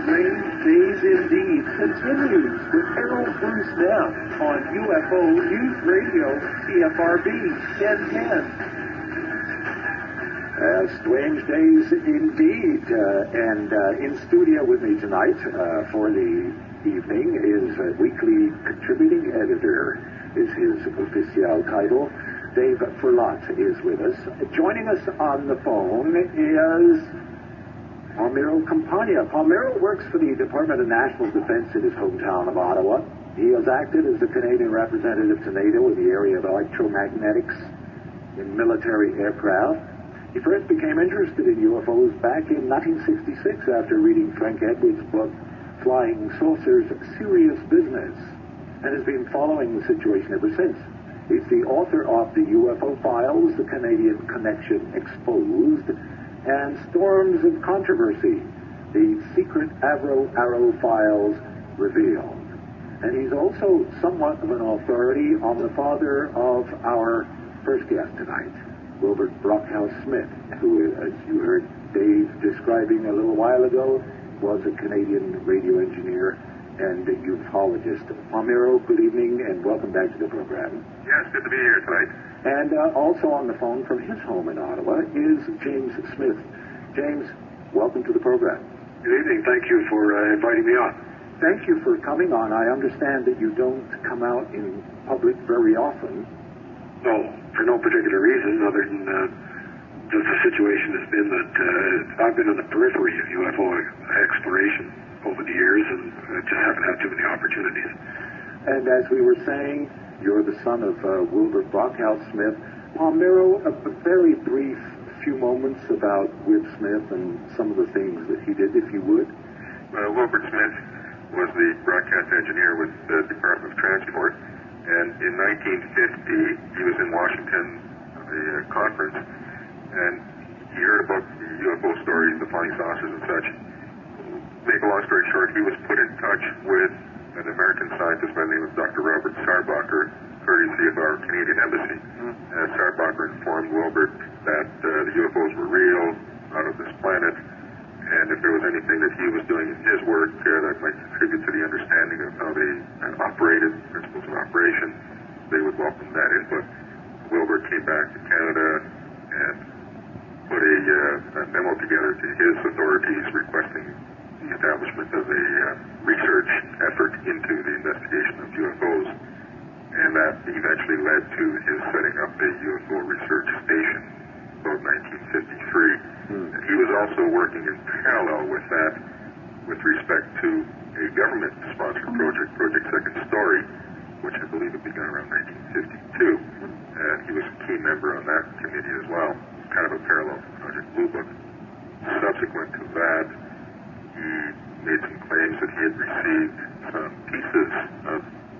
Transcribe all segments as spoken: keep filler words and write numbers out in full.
Strange Days Indeed continues with Errol Bruce now on U F O News Radio, C F R B ten ten. Uh, strange days indeed. Uh, and uh, in studio with me tonight uh, for the evening is a weekly contributing editor, is his official title. Dave Furlat is with us. Joining us on the phone is Palmiro Campagna. Palmiro works for the Department of National Defense in his hometown of Ottawa. He has acted as the Canadian representative to NATO in the area of electromagnetics in military aircraft. He first became interested in U F Os back in nineteen sixty-six after reading Frank Edwards' book, Flying Saucers, Serious Business, and has been following the situation ever since. He's the author of the U F O Files, The Canadian Connection Exposed, and Storms of Controversy, The Secret Avro Arrow Files Revealed. And he's also somewhat of an authority on the father of our first guest tonight, Wilbert Brockhouse-Smith, who, as you heard Dave describing a little while ago, was a Canadian radio engineer and a ufologist. Palmiro, good evening and welcome back to the program. Yes, good to be here tonight. And uh, also on the phone from his home in Ottawa is James Smith. James, welcome to the program. Good evening. Thank you for uh, inviting me on. Thank you for coming on. I understand that you don't come out in public very often. No, for no particular reason other than uh, just the situation has been that uh, I've been on the periphery of U F O exploration over the years and uh, just haven't had too many opportunities. And as we were saying, you're the son of uh, Wilbert Brockhouse-Smith. Palmiro, a, a very brief few moments about Whip Smith and some of the things that he did, if you would. Uh, Wilbert Smith was the broadcast engineer with the Department of Transport, and in nineteen fifty, he was in Washington at a uh, conference, and he heard about the U F O stories, the flying saucers and such. Make a long story short, he was put in touch with an American scientist by the name of Doctor Robert Sarbacher, courtesy of our Canadian Embassy. Mm-hmm. Uh, Sarbacher informed Wilbert that uh, the U F Os were real, out of this planet, and if there was anything that he was doing in his work uh, that might contribute to the understanding of how they uh, operated, principles of operation, they would welcome that input. Wilbert came back to Canada and put a, uh, a memo together to his authorities requesting the establishment of a uh, research effort into the investigation of U F Os, and that eventually led to his setting up a U F O research station about nineteen fifty-three. Hmm. And he was also working in parallel with that with respect to a government-sponsored project, Project Second Story, which I believe had begun around nineteen fifty-two. And he was a key member on that committee as well, kind of a parallel to Project Blue Book. Subsequent to that, he made some claims that he had received some pieces of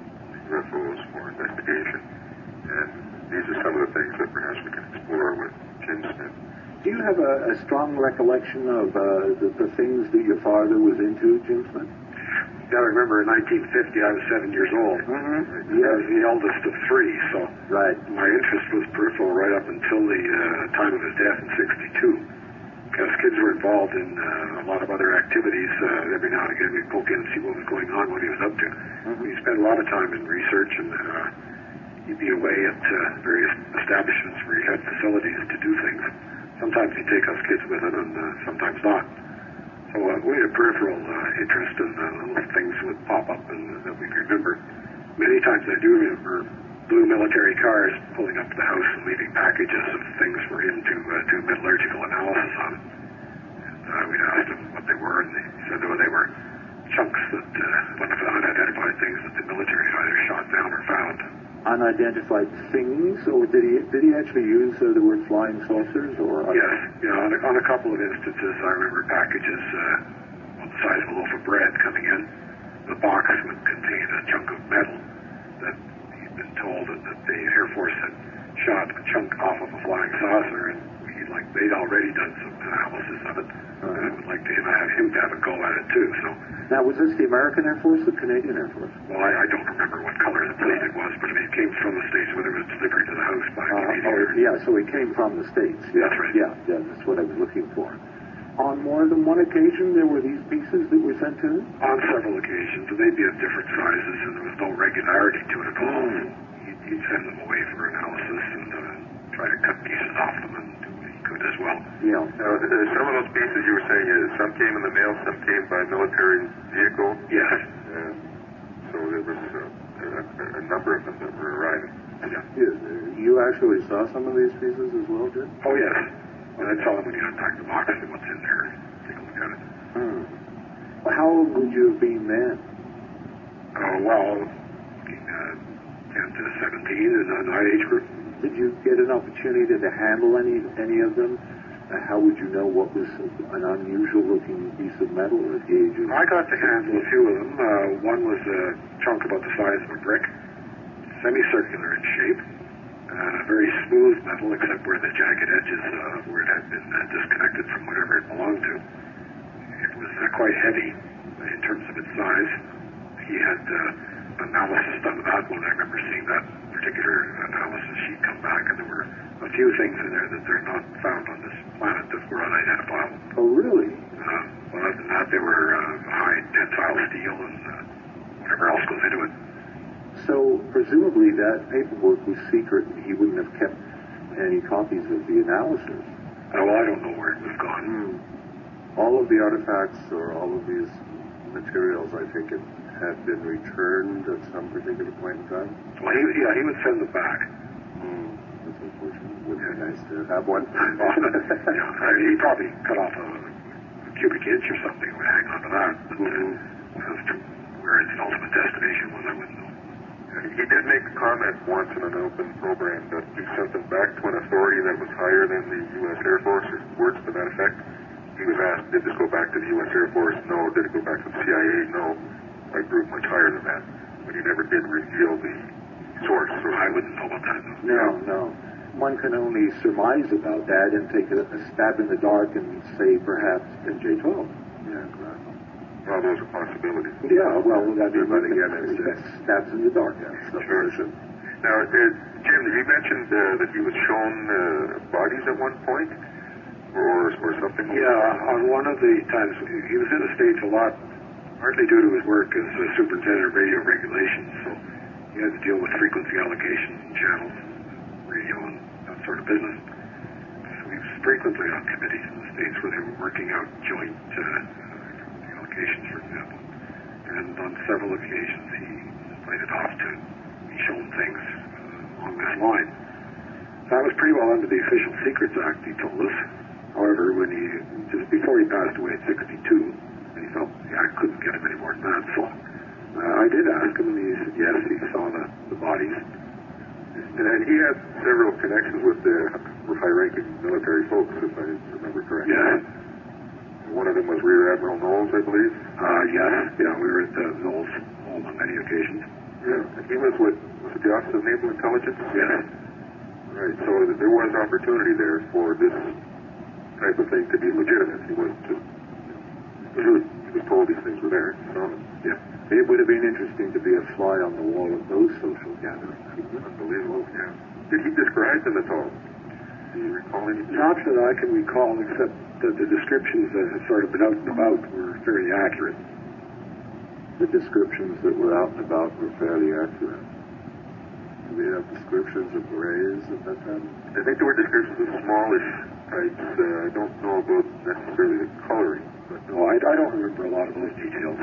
U F Os for investigation. And these are some of the things that perhaps we can explore with Jim Smith. Do you have a, a strong recollection of uh, the, the things that your father was into, Jim Smith? Yeah, I remember in nineteen fifty, I was seven years old. Mm-hmm. Yeah. I was the eldest of three, so right. My interest was peripheral right up until the uh, time of his death in sixty-two. Because kids were involved in uh, a lot of other activities. Uh, every now and again, we'd poke in and see what was going on, what he was up to. Mm-hmm. He spent a lot of time in research, and uh, he'd be away at uh, various establishments where he had facilities to do things. Sometimes he'd take us kids with him, and uh, sometimes not. So uh, we had a peripheral uh, interest in uh, little things would pop up and, uh, that we remember. Many times I do remember blue military cars pulling up to the house and leaving packages of things for him to uh, do metallurgical analysis on. And uh, we'd asked him what they were, and he said oh, they were chunks that, uh, unidentified things that the military either shot down or found. Unidentified things, or did he did he actually use uh, the word flying saucers? Or yes, yeah, on a, on a couple of instances, I remember packages uh, the size of a loaf of bread coming in. The box would contain a chunk of metal that he'd been told that, that the Air Force had shot a chunk off of a flying saucer, and we like they'd already done some analysis of it. Uh-huh. And I would like to have him to have a go at it too. So now, was this the American Air Force, the Canadian Air Force? Well, I, I don't remember what color the plane it was, but I mean, it came from the States, whether it was delivered to the house by a uh, Canadian. Oh, yeah, so it came from the States. Yeah, that's right. Yeah, yeah, that's what I was looking for. on more than one occasion there were these pieces that were sent to him? On several occasions, and they'd be of different sizes, and there was no regularity to it at all. Mm. He'd, he'd send them away for analysis and uh, try to cut pieces off them and do what he could as well. Yeah. Now, uh, some of those pieces you were saying, uh, some came in the mail, some came by military vehicle. Yes. Uh, so there was uh, a, a number of them that were arriving. Yeah. You actually saw some of these pieces as well, Jim? Oh, yes. And I saw them when you unpacked the box and what's in there. Take a look at it. Hmm. Well, how old would you have been then? Oh, well, looking at ten to seventeen in that age group. Did you get an opportunity to handle any any of them? Uh, how would you know what was an unusual-looking piece of metal at the age of... I got to handle a few of them. Uh, one was a chunk about the size of a brick, semicircular in shape, uh, very smooth metal except where the jagged edges, uh, where it had been uh, disconnected from whatever it belonged to. It was uh, quite heavy in terms of its size. He had uh, analysis done of that one. I remember seeing that particular analysis sheet come back, and there were a few things in there that they're not found on this planet that were unidentifiable. Oh, really? Uh, well, other than that, they were uh, high tensile steel and uh, whatever else goes into it. So, presumably that paperwork was secret and he wouldn't have kept any copies of the analysis. Uh, well, I don't know where it was gone. Hmm. All of the artifacts or all of these materials, I think, it had been returned at some particular point in time? Well, he, yeah, he would send them back. Hmm. That's unfortunate. Would be nice to have one. Yeah, I mean, he probably cut off a, a cubic inch or something and would hang on to that. But Mm-hmm. uh, as to where its ultimate destination was, I wouldn't know. He did make a comment once in an open program that he sent them back to an authority that was higher than the U S Air Force, or words to that effect. He was asked, did this go back to the U S Air Force? No. Did it go back to the C I A? No. A group much higher than that. But he never did reveal the source, so I wouldn't know about that. No, no. One can only surmise about that and take a, a stab in the dark and say perhaps M J twelve. Yeah, exactly. Well, those are possibilities. Yeah, well, that is, But again, it's, it's stabs in the dark. Yeah, sure. Now, uh, Jim, you mentioned uh, that he was shown uh, bodies at one point, or or something. Yeah, on one of the times he was in the States a lot, partly due to his work as a superintendent of radio regulations. So he had to deal with frequency allocations and channels, radio and that sort of business. So he was frequently on committees in the States where they were working out joint uh, allocations, for example. And on several occasions he was invited off to be shown things uh, along this line. That was pretty well under the Official Secrets Act, he told us. However, when he, just before he passed away at sixty-two, and he felt the Act couldn't get him any more than that, so uh, I did ask him, and he said yes, he saw the, the bodies. And, and he had several connections with the high-ranking military folks, if I remember correctly. Yeah. One of them was Rear Admiral Knowles, I believe. Uh, yes, yeah, we were at the Knowles home on many occasions. Yeah, and he was with, was it the Office of Naval Intelligence? Yes. Right, so there was opportunity there for this type of thing to be legitimate. He wasn't just, he was, he was told these things were there. So, yeah. It would have been interesting to be a fly on the wall of those social gatherings. Unbelievable, yeah. Did he describe them at all? Do you recall anything? Not that I can recall, except that the descriptions that had sort of been out and about were fairly accurate. The descriptions that were out and about were fairly accurate. Do we have descriptions of rays at that time? I think there were descriptions of smallish types. Uh, I don't know about necessarily the coloring. But no, I, I don't remember a lot of those details.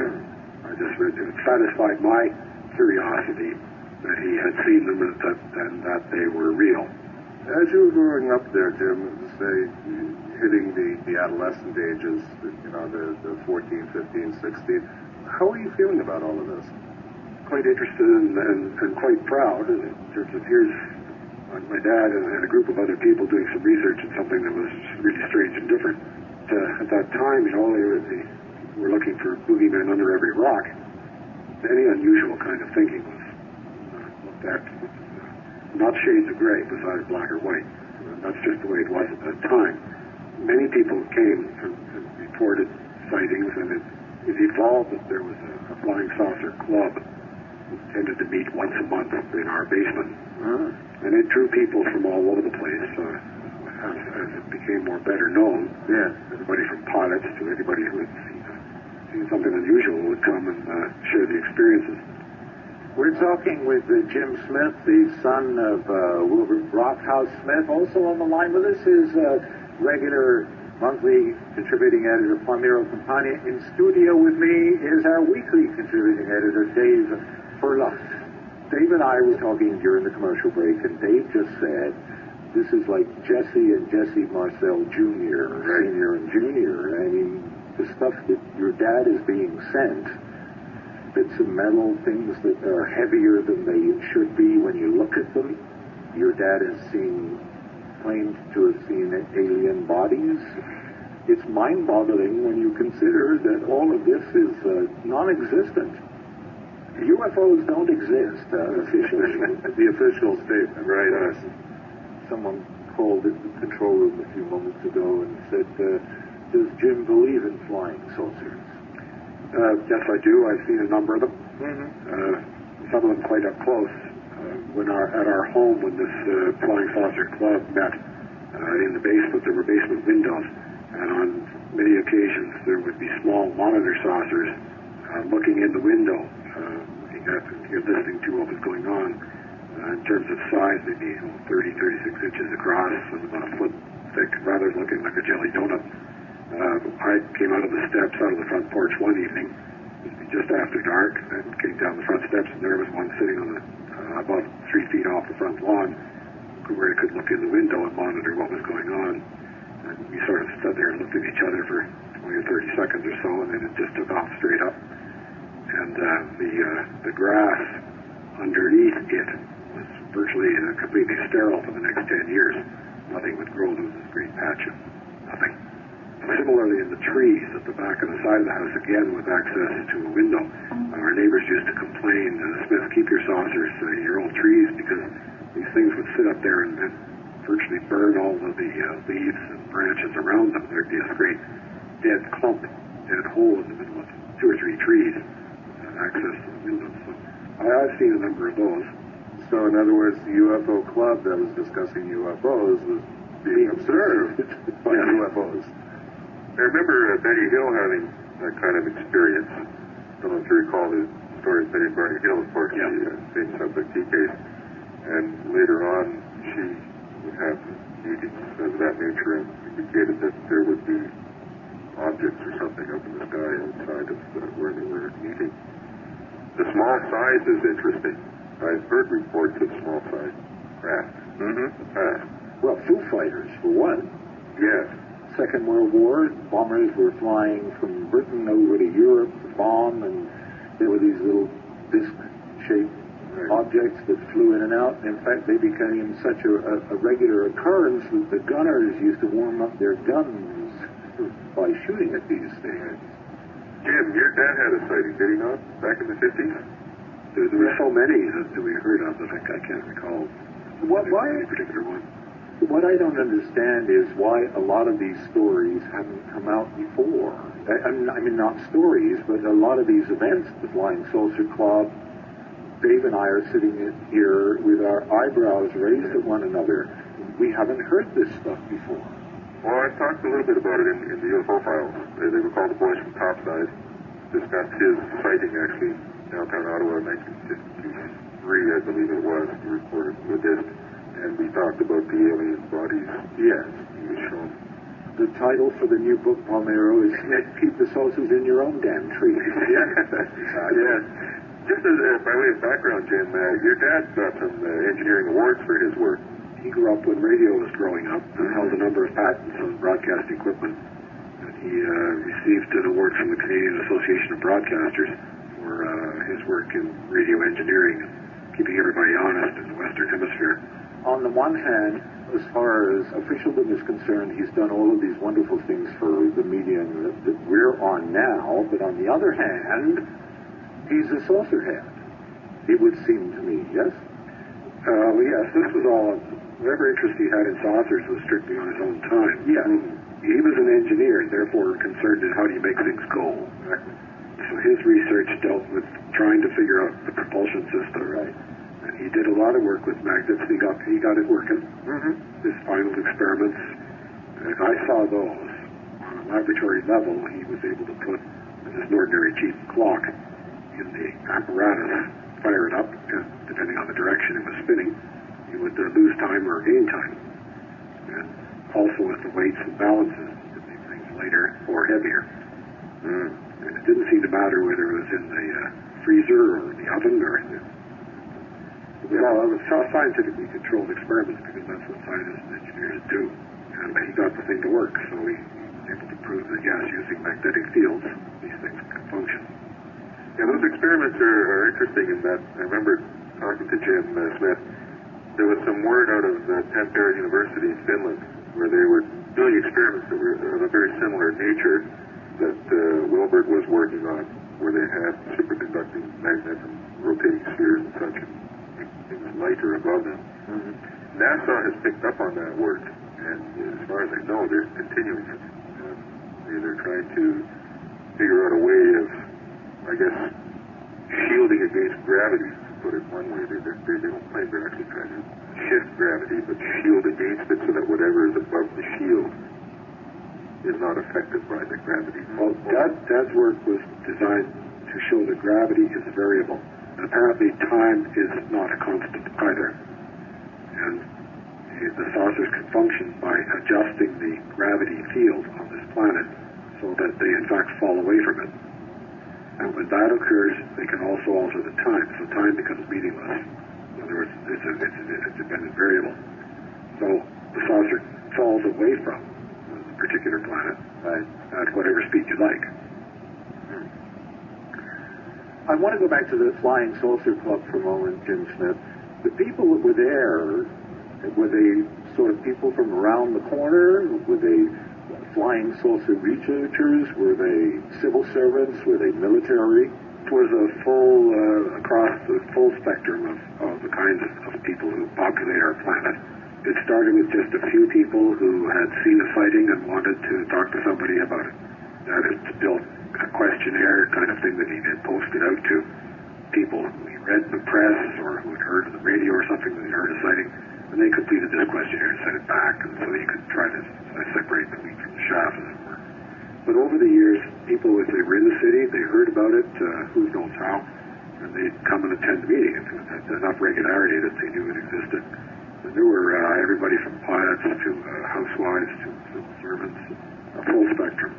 I just it satisfied my curiosity that he had seen them and that, and that they were real. As you were growing up there, Jim, say, hitting the, the adolescent ages, you know, the, the fourteen, fifteen, sixteen, how are you feeling about all of this? Quite interested and, and, and quite proud in terms of here's my dad and, and a group of other people doing some research on something that was really strange and different. Uh, at that time, you know, they were, they were looking for boogeymen under every rock. Any unusual kind of thinking was uh, looked at with uh, not shades of gray, but either black or white. Uh, that's just the way it was at that time. Many people came and, and reported sightings, and it, it evolved that there was a, a flying saucer club who tended to meet once a month in our basement. Uh-huh. And it drew people from all over the place. Uh, as, as it became more better known, Yes. everybody from pilots to anybody who had seen, uh, seen something unusual would come and uh, share the experiences. We're talking with uh, Jim Smith, the son of uh, Wilbur Rockhouse Smith. Also on the line with us is uh, regular monthly contributing editor Palmiro Campagna. In studio with me is our weekly contributing editor, Dave Furlux. Dave and I were talking during the commercial break, and Dave just said, this is like Jesse and Jesse Marcel Junior, Right. Senior and Junior. I mean, the stuff that your dad is being sent, bits of metal, things that are heavier than they should be when you look at them. Your dad has seen, claimed to have seen alien bodies. It's mind-boggling when you consider that all of this is uh, non-existent. U F Os don't exist uh, officially. The official statement, right? Uh, Someone called at the control room a few moments ago and said, uh, does Jim believe in flying saucers? Uh, yes, I do. I've seen a number of them. Mm-hmm. Uh, some of them quite up close. Uh, when our at our home, when this uh, Flying Saucer Club met uh, in the basement, there were basement windows, and on many occasions there would be small monitor saucers uh, looking in the window, uh, looking at, you're listening to what was going on. Uh, in terms of size, they'd be you know, thirty, thirty-six inches across and about a foot thick, rather looking like a jelly donut. Uh, I came out of the steps, out of the front porch one evening, just after dark, and came down the front steps, and there was one sitting on the, uh, about three feet off the front lawn, where he could look in the window and monitor what was going on. And we sort of stood there and looked at each other for twenty or thirty seconds or so, and then it just took off straight up. And uh, the uh, the grass underneath it was virtually uh, completely sterile for the next ten years. Nothing would grow. There was this great patch of nothing. Similarly, in the trees at the back and the side of the house, again with access to a window, our neighbors used to complain, uh, Smith, keep your saucers, uh, your old trees, because these things would sit up there and, and virtually burn all of the uh, leaves and branches around them. There'd be a great dead clump, dead hole in the middle of two or three trees, uh, access to the windows. So I, I've seen a number of those. So, in other words, the U F O club that was discussing U F Os was being observed by Yeah. U F Os. I remember uh, Betty Hill having that kind of experience. I don't know if you recall the story of Betty Barney Hill, of course, Yeah. the uh, same subject case. And later on, she would have meetings of that nature and indicated that there would be objects or something up in the sky outside of uh, where they were meeting. The small size is interesting. I've heard reports of small size craft Mm-hmm. in the past. Well, Foo Fighters, for one. Yes. Second World War, bombers were flying from Britain over to Europe to bomb, and there were these little disc-shaped Right. objects that flew in and out. In fact, they became such a, a, a regular occurrence that the gunners used to warm up their guns by shooting at these things. Jim, your dad had a sighting, did he not, back in the fifties? There, there were so many that, that we heard of that I, I can't recall What, why, any particular one. what I don't understand is why a lot of these stories haven't come out before. I, I mean, I mean, not stories, but a lot of these events, the Flying Saucer Club. Dave and I are sitting here with our eyebrows raised at one another. We haven't heard this stuff before. Well, I talked a little bit about it in, in the U F O files. They, they were called the Boys from Topside. Discussed his sighting, actually, downtown Ottawa in nineteen fifty-three, I believe it was. He reported to a disc. And we talked about the alien bodies. Yes. He was shown. The title for the new book, Palmero, is Keep the Saucers in Your Own Damn Tree. Yeah. Yeah. Just as, uh, by way of background, Jim, uh, your dad got some uh, engineering awards for his work. He grew up when radio was growing up and held a number of patents on broadcast equipment. And he uh, received an award from the Canadian Association of Broadcasters for uh, his work in radio engineering and keeping everybody honest in the Western Hemisphere. On the one hand, as far as officialdom is concerned, he's done all of these wonderful things for the medium that, that we're on now. But on the other hand, he's a saucer head. It would seem to me, yes? Uh, well, yes, this was all, whatever interest he had in saucers was strictly on his own time. Yeah. He was an engineer, and therefore concerned in how do you make things go. Exactly. So his research dealt with trying to figure out the propulsion system. Right. And he did a lot of work with magnets. He got he got it working. Mm-hmm. His final experiments, and I saw those on a laboratory level. He was able to put just an ordinary cheap clock in the apparatus, fire it up, and depending on the direction it was spinning, you would uh, lose time or gain time. And also with the weights and balances, to make things lighter or heavier. Mm. And it didn't seem to matter whether it was in the uh, freezer or the oven or in the... It was all, it was all scientifically controlled experiments because that's what scientists and engineers do. And he got the thing to work, so he was able to prove that, yes, using magnetic fields, these things can function. Yeah, those experiments are, are interesting in that I remember talking to Jim uh, Smith. There was some word out of uh, Tampere University in Finland where they were doing experiments that were of a very similar nature that uh, Wilbert was working on, where they had superconducting magnets and rotating spheres and such, and things lighter above them. Mm-hmm. NASA has picked up on that work, and as far as I know, they're continuing it. Uh, they're trying to figure out a way of, I guess, shielding against gravity, to put it one way. They, they, they don't claim they're actually trying to shift gravity, but shield against it so that whatever is above the shield is not affected by the gravity. Well, that, that work was designed to show that gravity is variable. And apparently time is not a constant either. And the saucers can function by adjusting the gravity field on this planet so that they in fact fall away from it. And when that occurs, they can also alter the time. So time becomes meaningless. In other words, it's a, it's a, it's a dependent variable. So the saucer falls away from a particular planet Right. at whatever speed you like. I want to go back to the Flying Saucer Club for a moment, Jim Smith. The people that were there, were they sort of people from around the corner? Were they flying saucer researchers? Were they civil servants? Were they military? It was a full, uh, across the full spectrum of, of the kinds of, of people who populate our planet. It started with just a few people who had seen a sighting and wanted to talk to somebody about it. That had built a questionnaire kind of thing that he had posted out to people who he read in the press or who had heard on the radio or something that he heard a sighting, and they completed this questionnaire and sent it back, and so you could try to uh, separate the wheat from the chaff, as it were. But over the years, people, if they were in the city, they heard about it, uh, who knows how, and they'd come and attend the meeting at enough regularity that they knew it existed. And there were uh, everybody from pilots to uh, housewives to civil servants, a full spectrum.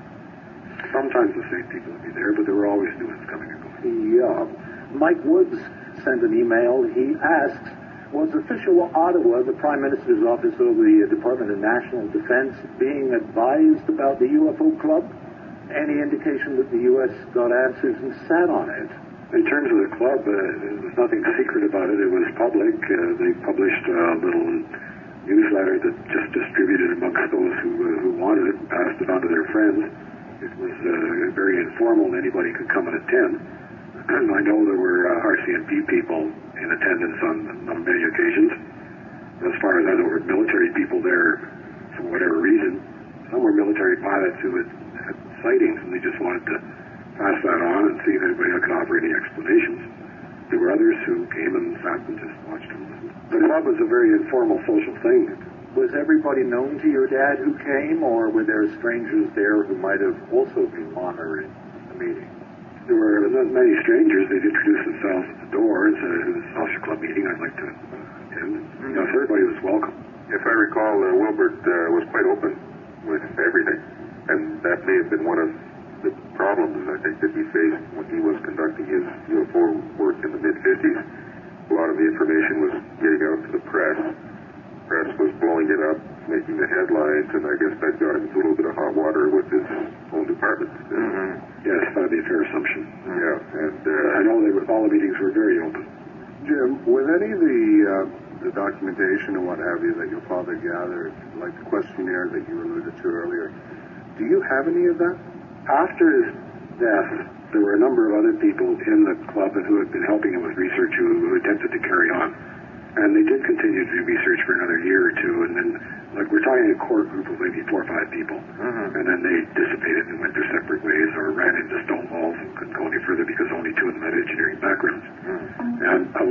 Sometimes the same people would be there, but there were always new ones coming and going. Yeah. Mike Woods sent an email. He asks, was official Ottawa, the Prime Minister's office of the Department of National Defense, being advised about the U F O Club? Any indication that the U S got answers and sat on it? In terms of the club, uh, there was nothing secret about it. It was public. Uh, they published a little newsletter that just distributed amongst those who, uh, who wanted it and passed it on to their friends. It was uh, very informal, and anybody could come and attend. And I know there were uh, R C M P people in attendance on, on many occasions. As far as I know, there were military people there for whatever reason. Some were military pilots who had, had sightings, and they just wanted to pass that on and see if anybody could offer any explanations. There were others who came and sat and just watched and listened. The club was a very informal social thing. Was everybody known to your dad who came, or were there strangers there who might have also been monitoring the meeting? There were not many strangers. They'd introduce themselves at the door and said, "This is a Saucer Club meeting. I'd like to attend." Mm-hmm. Yes, everybody was welcome. If I recall, uh, Wilbert uh, was quite open with everything, and that may have been one of the problems I think that he faced when he was conducting his U F O work in the mid fifties. A lot of the information was getting out to the press. Press was blowing it up, making the headlines, and I guess that got him into a little bit of hot water with his own department. Mm-hmm. Yes, that'd be a fair assumption. Yeah, and uh, I know they were, all the meetings were very open. Jim, with any of the uh, the documentation and what have you that your father gathered, like the questionnaire that you alluded to earlier, do you have any of that? After his death, there were a number of other people in the club who had been helping him with research who, who attempted to carry on. And they did continue to do research for another year or two, and then, like, we're talking a core group of maybe four or five people, mm-hmm. and then they dissipated and went their separate ways or ran into stone walls and couldn't go any further because only two of them had engineering backgrounds. Mm-hmm. And a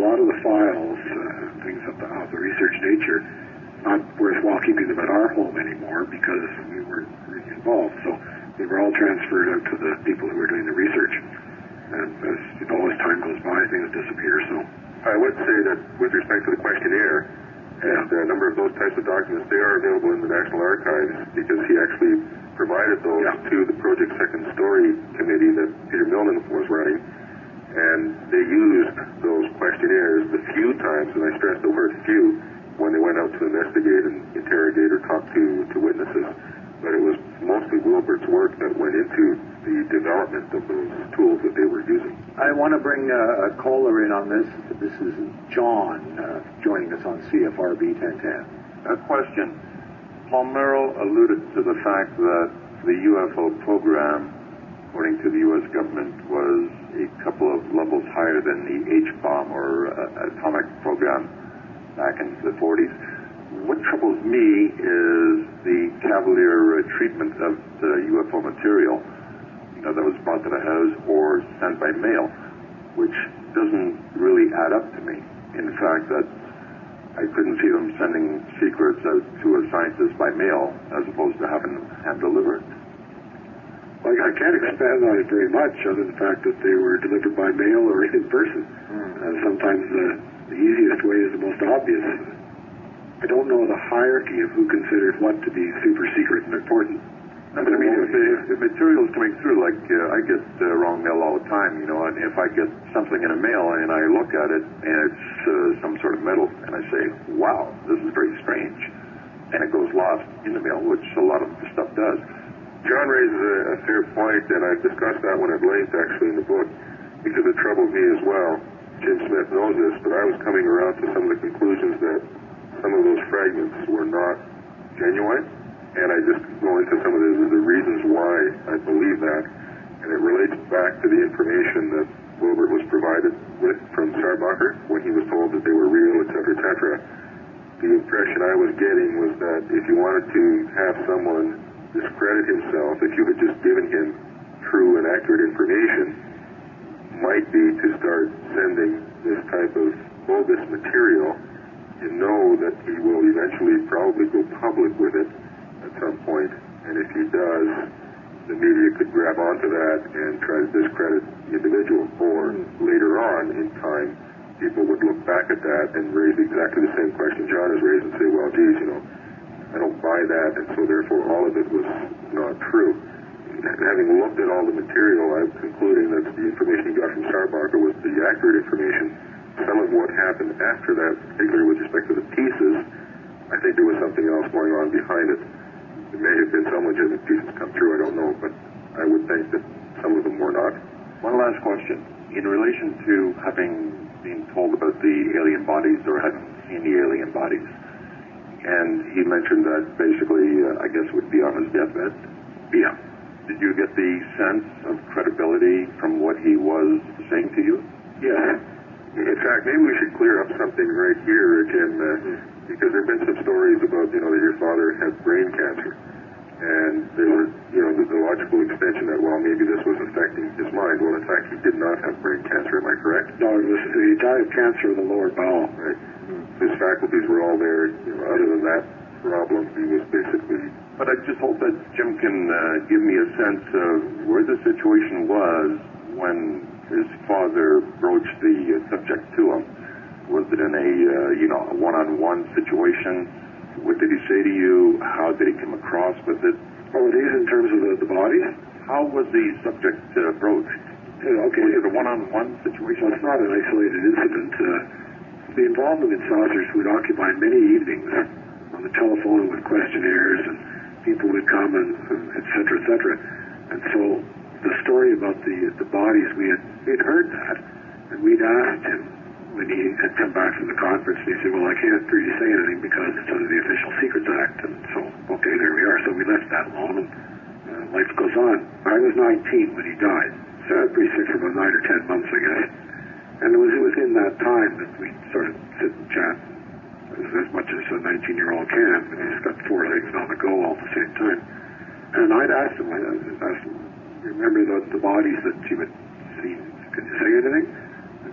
lot of the files, uh, things of the, of the research nature, not worthwhile keeping them at our home anymore because we weren't really involved. So they were all transferred out to the people who were doing the research. And as you know, as time goes by, things disappear. So I would say that with respect to the questionnaire and a number of those types of documents, they are available in the National Archives because he actually provided those yeah. to the Project Second Story committee that Peter Milman was running. And they used those questionnaires the few times, and I stress the word few, when they went out to investigate and interrogate or talk to, to witnesses. But it was mostly Wilbert's work that went into the development of those tools that they were using. I want to bring a, a caller in on this. This is John uh, joining us on C F R B ten ten. A question. Paul Merrill alluded to the fact that the U F O program, according to the U S government, was a couple of levels higher than the H-bomb or uh, atomic program back in the forties. What troubles me is the cavalier uh, treatment of the U F O material, you know, that was brought to the house or sent by mail, which doesn't really add up to me. In fact, that I couldn't see them sending secrets out to a scientist by mail as opposed to having them hand-delivered. Well, I can't expand on it very much other than the fact that they were delivered by mail or in person. Mm. Uh, sometimes the, the easiest way is the most obvious. I don't know the hierarchy of who considers what to be super secret and important. No, but I mean, if the, if the material is coming through, like uh, I get uh, wrong mail all the time, you know, and if I get something in a mail and I look at it and it's uh, some sort of metal and I say, wow, this is very strange, and it goes lost in the mail, which a lot of the stuff does. John raises a, a fair point, and I've discussed that one at length actually in the book because it troubled me as well. Jim Smith knows this, but I was coming around to some of the conclusions that some of those fragments were not genuine, and I just go into some of the, the reasons why I believe that, and it relates back to the information that Wilbert was provided with from Sarbacher when he was told that they were real, et cetera, et cetera. The impression I was getting was that if you wanted to have someone discredit himself, if you had just given him true and accurate information, might be to start sending this type of bogus material. You know that he will eventually probably go public with it at some point, and if he does, the media could grab onto that and try to discredit the individual, or later on in time, people would look back at that and raise exactly the same question John has raised and say, well, geez, you know, I don't buy that, and so therefore all of it was not true. Having looked at all the material, I'm concluding that the information he got from Sarbacher was the accurate information. Some of what happened after that, particularly with respect to the pieces, I think there was something else going on behind it. There may have been some legitimate pieces come through, I don't know, but I would think that some of them were not. One last question. In relation to having been told about the alien bodies or having seen the alien bodies, and he mentioned that basically, uh, I guess, would be on his deathbed. Yeah. Did you get the sense of credibility from what he was saying to you? Yeah. In fact, maybe we should clear up something right here, Jim, uh, because there have been some stories about, you know, that your father had brain cancer. And there were, you know, the, the logical extension that, well, maybe this was affecting his mind. Well, in fact, he did not have brain cancer. Am I correct? No, it was, he died of cancer of the lower bowel. Right. His faculties were all there. You know, other than that problem, he was basically... But I just hope that Jim can uh, give me a sense of where the situation was when his father broached the uh, subject to him. Was it in a, uh, you know, a one-on-one situation? What did he say to you? How did he come across with it? Oh, it is in terms of the, the bodies? How was the subject uh, broached? Yeah, okay. Was it a one-on-one situation? Well, it's not an isolated incident. Uh, the involvement in saucers would occupy many evenings on the telephone with questionnaires, and people would come, and, and et cetera, et cetera. And so the story about the the bodies, we had we'd heard that, and we'd asked him when he had come back from the conference, and he said, well, I can't really say anything because it's under the Official Secrets Act. And so, okay, there we are. So we left that alone, and uh, life goes on. I was nineteen when he died, so I was pretty sick for about nine or ten months, I guess. And it was within that time that we sort of sit and chat as, as much as a nineteen-year-old can, and he's got four legs on the go all at the same time. And I'd asked him, I asked him, remember the, the bodies that you had seen? Could you say anything? And he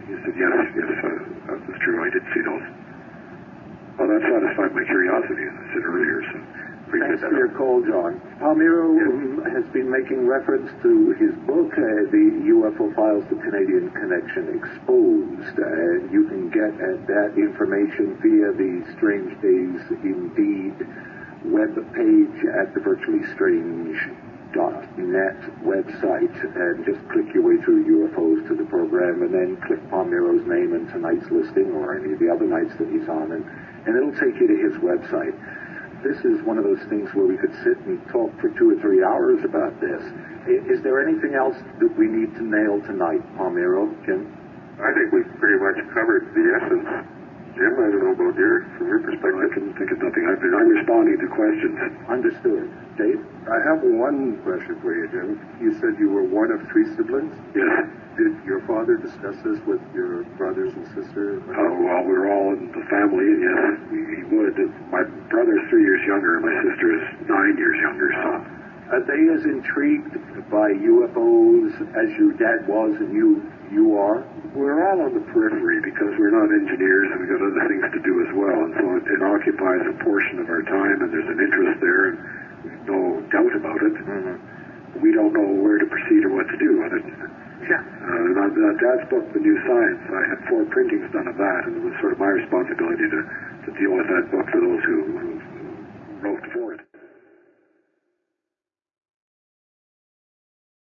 He said, yes, yes, uh, that was true. I did see those. Well, that satisfied my curiosity, as I said earlier. So Thanks for your call, John. Palmiro yes. has been making reference to his book, uh, The U F O Files, The Canadian Connection Exposed. And uh, you can get at that information via the Strange Days Indeed web page at the virtually strange dot net website, and just click your way through U F Os to the program, and then click Palmiro's name and tonight's listing or any of the other nights that he's on, and, and it'll take you to his website. This is one of those things where we could sit and talk for two or three hours about this. Is there anything else that we need to nail tonight, Palmiro? Jim? I think we've pretty much covered the essence. Jim, I don't know about your, from your perspective. I can think of nothing. I've been, I'm responding to questions. Understood. Dave? I have one question for you, Jim. You said you were one of three siblings? Yes. Did your father discuss this with your brothers and sisters? Uh, well, we're all in the family, and yes, he would. My brother's three years younger, and my sister is nine years younger, so... Are they as intrigued by U F Os as your dad was and you you are? We're all on the periphery because we're not engineers and we've got other things to do as well, and so it, it occupies a portion of our time, and there's an interest there, and there's no doubt about it. Mm-hmm. We don't know where to proceed or what to do with it. Yeah. Uh, and uh, Dad's book, The New Science, I had four printings done of that, and it was sort of my responsibility to, to deal with that book for those who, who wrote for it.